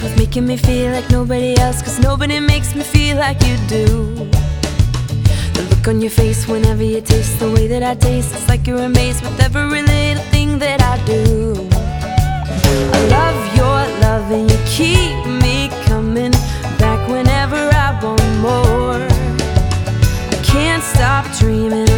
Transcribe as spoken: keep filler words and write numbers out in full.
of making me feel like nobody else, 'cause nobody makes me feel like you do. The look on your face whenever you taste the way that I taste, it's like you're amazed with every little thing that I do. I love your love and you keep me coming back whenever I want more. I can't stop dreaming